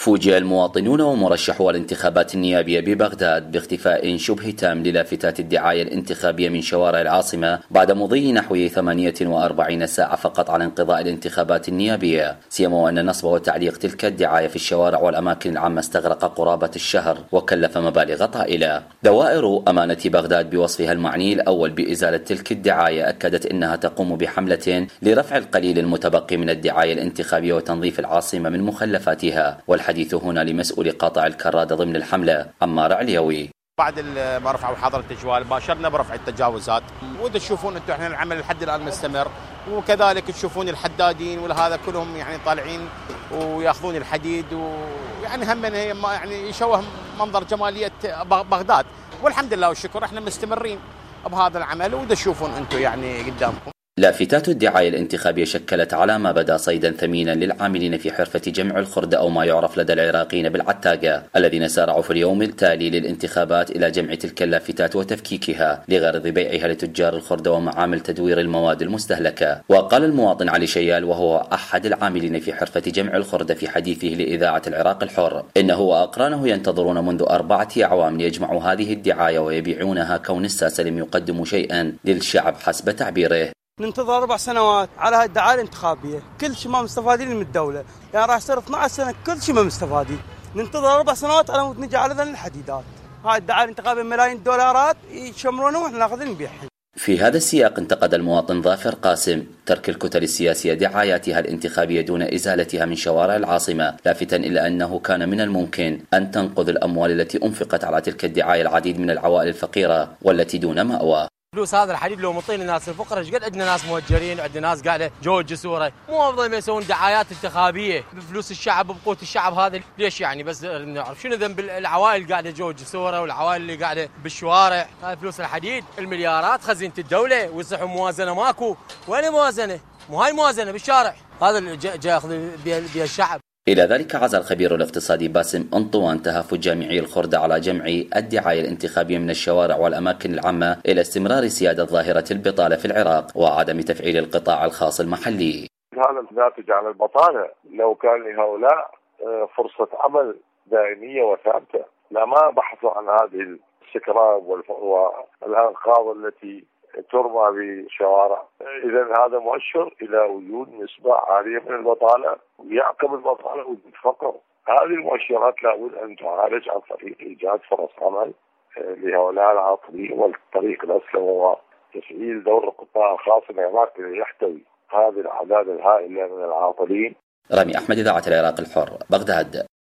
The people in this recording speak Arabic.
فوجئ المواطنون ومرشحو الانتخابات النيابية ببغداد باختفاء شبه تام للافتات الدعاية الانتخابية من شوارع العاصمة بعد مضي نحو 48 ساعة فقط على انقضاء الانتخابات النيابية، سيما وأن نصب وتعليق تلك الدعاية في الشوارع والأماكن العامة استغرق قرابة الشهر وكلف مبالغ طائلة. دوائر أمانة بغداد بوصفها المعني الأول بإزالة تلك الدعاية أكدت أنها تقوم بحملة لرفع القليل المتبقي من الدعاية الانتخابية وتنظيف العاصمة من مخلفاتها. والحديث هنا لمسؤول قاطع الكرادة ضمن الحملة عمار عليوي. بعد ما رفعوا حظر التجوال باشرنا برفع التجاوزات، وإذا تشوفون انتم احنا العمل لحد الان مستمر، وكذلك تشوفون الحدادين وهذا كلهم يعني طالعين وياخذون الحديد، ويعني هم يعني يشوه منظر جمالية بغداد، والحمد لله والشكر احنا مستمرين بهذا العمل، وإذا تشوفون انتم يعني قدامكم. لافتات الدعاية الانتخابية شكلت على ما بدا صيدا ثمينا للعاملين في حرفة جمع الخردة أو ما يعرف لدى العراقيين بالعتاقة، الذين سارعوا في اليوم التالي للانتخابات إلى جمع تلك اللافتات وتفكيكها لغرض بيعها لتجار الخردة ومعامل تدوير المواد المستهلكة. وقال المواطن علي شيال وهو أحد العاملين في حرفة جمع الخردة في حديثه لإذاعة العراق الحر إنه وأقرانه ينتظرون منذ 4 أعوام ليجمعوا هذه الدعاية ويبيعونها، كون الساسة لم يقدموا شيئا للشعب حسب تعبيره. ننتظر 4 سنوات على هالدعاية الانتخابية، كل شيء ما مستفادين من الدولة، يعني راح يصير 12 سنة كل شيء ما مستفادين. ننتظر 4 سنوات على مود نجي على ذن الحديدات. هاي الدعاية الانتخابية ملايين الدولارات يشمرونه واحنا ناخذين نبيعها. في هذا السياق انتقد المواطن ظافر قاسم ترك الكتل السياسية دعاياتها الانتخابية دون إزالتها من شوارع العاصمة، لافتا إلى أنه كان من الممكن أن تنقذ الأموال التي أنفقت على تلك الدعاية العديد من العوائل الفقيرة والتي دون مأوى. فلوس هذا الحديد لو مطين الناس الفقراء، ايش قد عندنا ناس مهجرين وعندنا ناس قاعده جوا الجسوره، مو افضل ما يسوون دعايات انتخابيه بفلوس الشعب وبقوت الشعب هذا؟ ليش يعني؟ بس نعرف شنو ذنب العوائل اللي قاعده جوا الجسوره والعوائل اللي قاعده بالشوارع. هاي فلوس الحديد المليارات خزينه الدوله، ويصح موازنه ماكو. وين الموازنه؟ مو هاي الموازنه بالشارع، هذا اللي جاي ياخذ بها الشعب. إلى ذلك عزا الخبير الاقتصادي باسم أنطوان تهافت جامعي الخردة على جمع الدعاية الانتخابية من الشوارع والأماكن العامة إلى استمرار سيادة ظاهرة البطالة في العراق وعدم تفعيل القطاع الخاص المحلي. هذا ناتج عن البطالة، لو كان لهؤلاء فرصة عمل دائمية وثابتة لما بحثوا عن هذه السكراب والأنقاض التي ترمى بالشوارع. إذا هذا مؤشر إلى وجود نسبة عالية من البطالة، ويعقب البطالة وجود فقر. هذه المؤشرات لابد أن تعالج عن طريق إيجاد فرص عمل لهؤلاء العاطلين، والطريق الأسلم هو تفعيل دور القطاع الخاص في الأماكن اللي يحتوي هذه الأعداد الهائلة من العاطلين. رامي أحمد، إذاعة العراق الحر، بغداد.